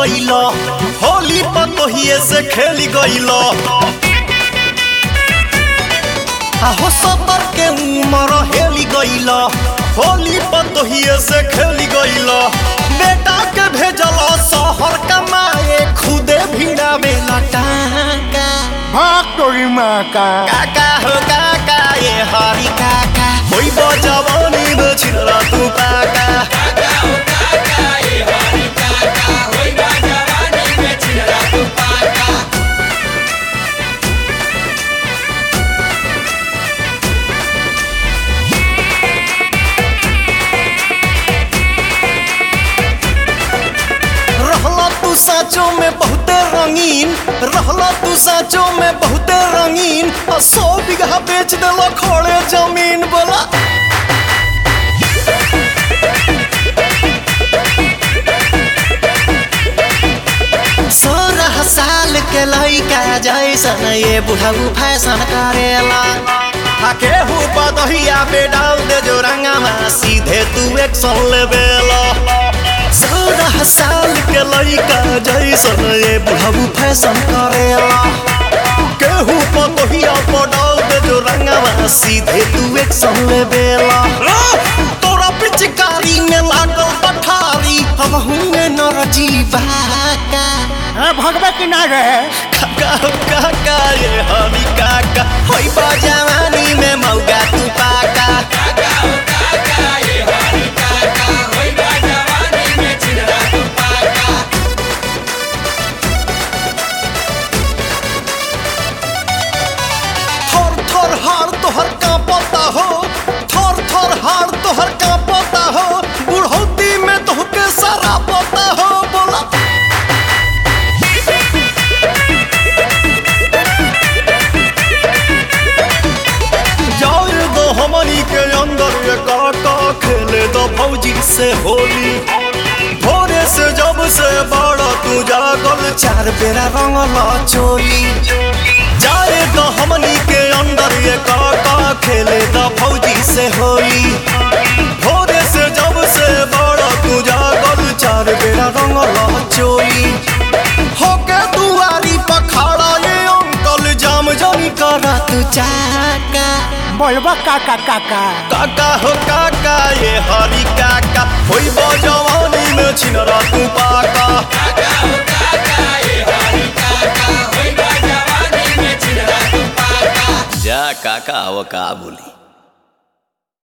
गइल होली पतोहिए से खेली गइल हो सबर के उमर हेली गइल होली पतोहिए से खेली गइल बेटा के भेजल शहर कमाए खुदे भिड़ा में लटाका भाग तोरी माँ का काका हो काका ये हरी काका होई बजवानी में छिलरा तू पाका काका हो काका ये हरी काका होई बजवानी में छिलरा तू पाका तू साँचों में बहुते रंगीन रहला तू साँचों में बहुते रंगीन 100 बीघा बेच देला खोड़े जमीन बोला 16 साल के लइका जैसन ये बुढ़ऊ फैशन करेला केहू पदहिया पे डाल दे जो रंगवा सीधे तू एक्शन लेवेला 16 साल के लइका जैसन ये बुढ़ऊ फैशन करेला केहू पतोहिया पे डाल दे जो रंगवा सीधे तू एक्शन लेवेला तोरा पिचकारी में लागल पठारी हम हुए नरजीवा का भगवे किनारे काका हो काका ये हमी काका होई बजवानी में मौगा तू पाका काका हो काका ये हमी काका होई बजवानी में छिलरा तू पाका थर थर हार तोहर कांपता हो थर थर हार तोहर कांपता हो बुढ़ौती में तोहके सरापता हो बोला हमनी के अंदर ये काका खेले दो भौजी से होली भोरे से जब से बड़ा तू जागल 4 बेरा रंगला चोली जाए तो हमनी के अंदर ये काका खेले दो भौजी से होली भोरे से जब से बड़ा तू जागल 4 बेरा रंगला चोली होके दुआरी पखाड़ा ये अंकल जाम जानी करा तू चाका बोलबा काका काका काका हो काका ये हरी काका होई बजवानी में छिलरा तू पाका काका हो काका ये हरी काका होई बजवानी में छिलरा तू पाका जा काका वो का बोली।